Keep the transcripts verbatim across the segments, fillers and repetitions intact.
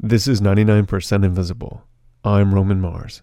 This is ninety-nine percent Invisible. I'm Roman Mars.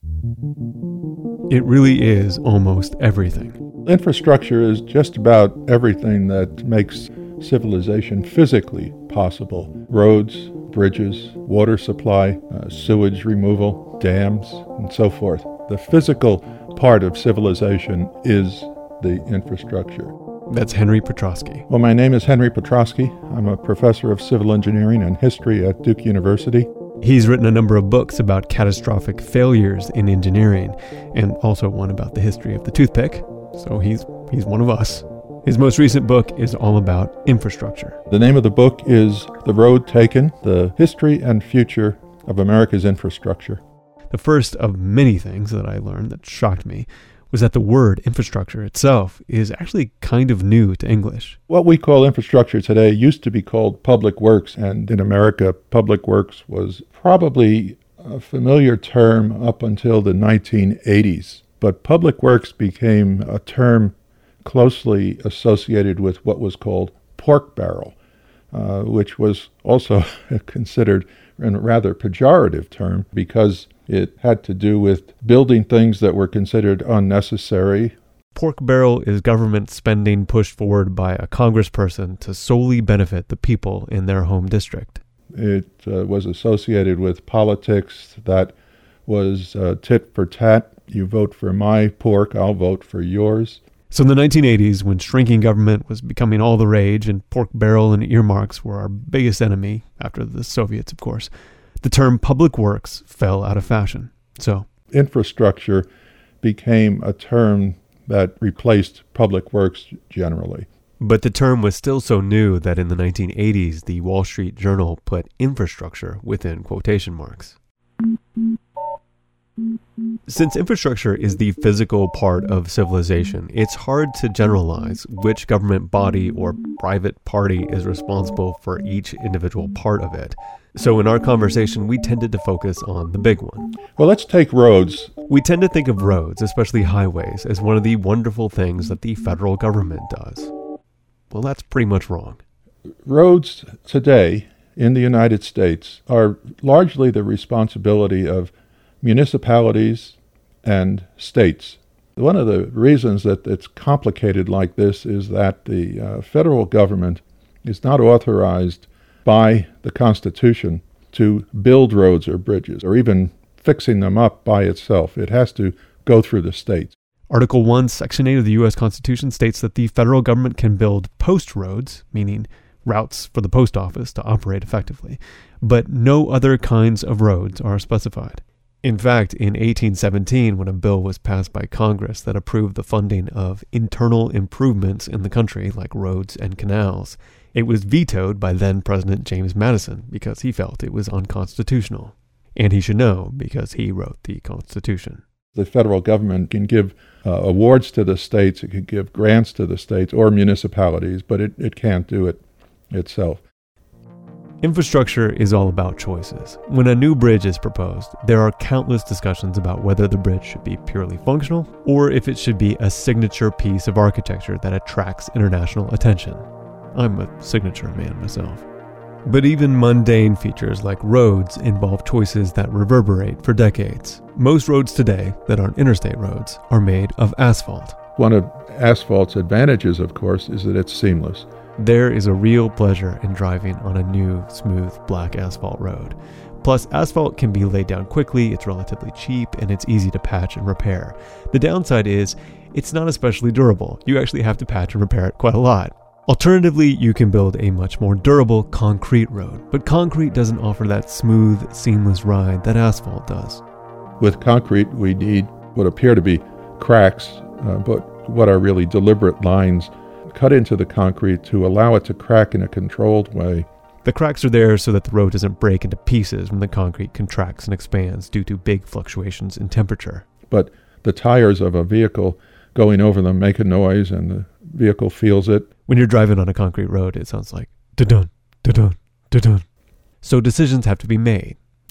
It really is almost everything. Infrastructure is just about everything that makes civilization physically possible. Roads, bridges, water supply, uh, sewage removal, dams, and so forth. The physical part of civilization is the infrastructure. That's Henry Petroski. Well, my name is Henry Petroski. I'm a professor of civil engineering and history at Duke University. He's written a number of books about catastrophic failures in engineering, and also one about the history of the toothpick. So he's he's one of us. His most recent book is all about infrastructure. The name of the book is The Road Taken: The History and Future of America's Infrastructure. The first of many things that I learned that shocked me was that the word infrastructure itself is actually kind of new to English. What we call infrastructure today used to be called public works, and in America, public works was probably a familiar term up until the nineteen eighties. But public works became a term closely associated with what was called pork barrel, uh, which was also considered a rather pejorative term because it had to do with building things that were considered unnecessary. Pork barrel is government spending pushed forward by a congressperson to solely benefit the people in their home district. It uh, was associated with politics that was uh, tit for tat. You vote for my pork, I'll vote for yours. So in the nineteen eighties, when shrinking government was becoming all the rage and pork barrel and earmarks were our biggest enemy, after the Soviets, of course, the term public works fell out of fashion. So infrastructure became a term that replaced public works generally. But the term was still so new that in the nineteen eighties, the Wall Street Journal put infrastructure within quotation marks. Since infrastructure is the physical part of civilization, it's hard to generalize which government body or private party is responsible for each individual part of it. So in our conversation, we tended to focus on the big one. Well, let's take roads. We tend to think of roads, especially highways, as one of the wonderful things that the federal government does. Well, that's pretty much wrong. Roads today in the United States are largely the responsibility of municipalities and states. One of the reasons that it's complicated like this is that the uh, federal government is not authorized by the Constitution to build roads or bridges or even fixing them up by itself. It has to go through the states. Article one, Section eight of the U S Constitution states that the federal government can build post roads, meaning routes for the post office to operate effectively, but no other kinds of roads are specified. In fact, in eighteen seventeen, when a bill was passed by Congress that approved the funding of internal improvements in the country, like roads and canals, it was vetoed by then-President James Madison because he felt it was unconstitutional. And he should know because he wrote the Constitution. The federal government can give uh, awards to the states, it can give grants to the states or municipalities, but it, it can't do it itself. Infrastructure is all about choices. When a new bridge is proposed, there are countless discussions about whether the bridge should be purely functional or if it should be a signature piece of architecture that attracts international attention. I'm a signature man myself. But even mundane features like roads involve choices that reverberate for decades. Most roads today that aren't interstate roads are made of asphalt. One of asphalt's advantages, of course, is that it's seamless. There is a real pleasure in driving on a new, smooth, black asphalt road. Plus, asphalt can be laid down quickly, it's relatively cheap, and it's easy to patch and repair. The downside is, it's not especially durable. You actually have to patch and repair it quite a lot. Alternatively, you can build a much more durable concrete road, but concrete doesn't offer that smooth, seamless ride that asphalt does. With concrete, we need what appear to be cracks, uh, but what are really deliberate lines cut into the concrete to allow it to crack in a controlled way. The cracks are there so that the road doesn't break into pieces when the concrete contracts and expands due to big fluctuations in temperature. But the tires of a vehicle going over them make a noise and the vehicle feels it. When you're driving on a concrete road, it sounds like da-dun, da-dun, da-dun. So decisions have to be made.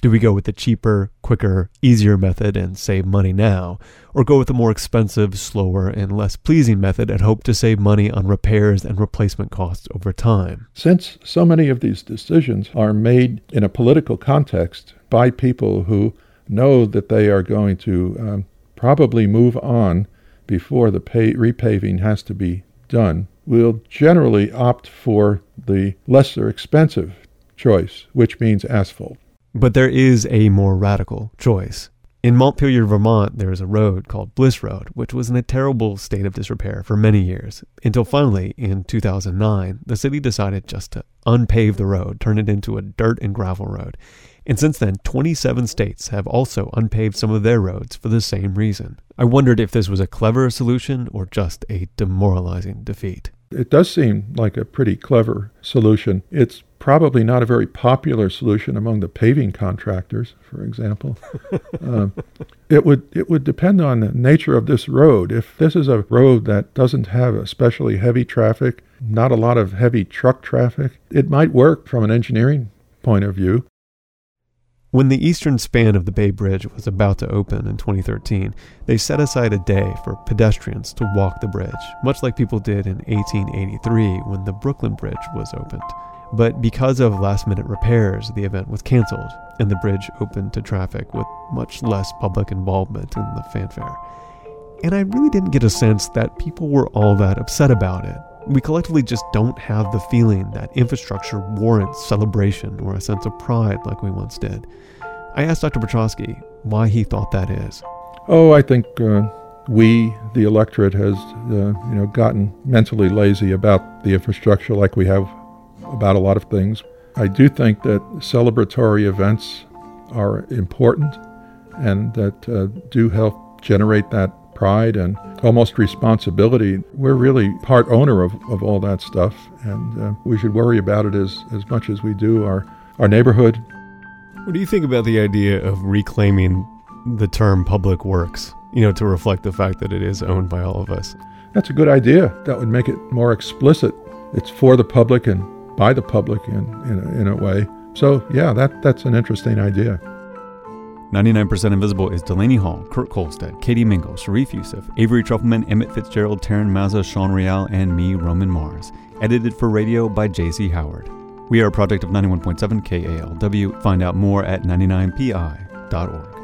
Do we go with the cheaper, quicker, easier method and save money now, or go with the more expensive, slower, and less pleasing method and hope to save money on repairs and replacement costs over time? Since so many of these decisions are made in a political context by people who know that they are going to um, probably move on before the pay- repaving has to be done, we'll generally opt for the lesser expensive choice, which means asphalt. But there is a more radical choice. In Montpelier, Vermont, there is a road called Bliss Road, which was in a terrible state of disrepair for many years, until finally, in two thousand nine, the city decided just to unpave the road, turn it into a dirt and gravel road. And since then, twenty-seven states have also unpaved some of their roads for the same reason. I wondered if this was a clever solution or just a demoralizing defeat. It does seem like a pretty clever solution. It's probably not a very popular solution among the paving contractors, for example. um, it would it would depend on the nature of this road. If this is a road that doesn't have especially heavy traffic, not a lot of heavy truck traffic, it might work from an engineering point of view. When the eastern span of the Bay Bridge was about to open in twenty thirteen, they set aside a day for pedestrians to walk the bridge, much like people did in eighteen eighty-three when the Brooklyn Bridge was opened. But because of last-minute repairs, the event was canceled, and the bridge opened to traffic with much less public involvement in the fanfare. And I really didn't get a sense that people were all that upset about it. We collectively just don't have the feeling that infrastructure warrants celebration or a sense of pride like we once did. I asked Doctor Petrosky why he thought that is. Oh, I think uh, we, the electorate, has uh, you know gotten mentally lazy about the infrastructure like we have about a lot of things. I do think that celebratory events are important and that uh, do help generate that pride and almost responsibility. We're really part owner of, of all that stuff, and uh, we should worry about it as, as much as we do our, our neighborhood. What do you think about the idea of reclaiming the term public works, you know, to reflect the fact that it is owned by all of us? That's a good idea. That would make it more explicit. It's for the public and by the public in, in, a, in a way. So, yeah, that that's an interesting idea. ninety-nine percent Invisible is Delaney Hall, Kurt Kolstad, Katie Mingle, Sharif Youssef, Avery Trufelman, Emmett Fitzgerald, Taryn Mazza, Sean Real, and me, Roman Mars. Edited for radio by J C Howard. We are a project of ninety-one point seven K A L W. Find out more at ninety-nine P I dot org.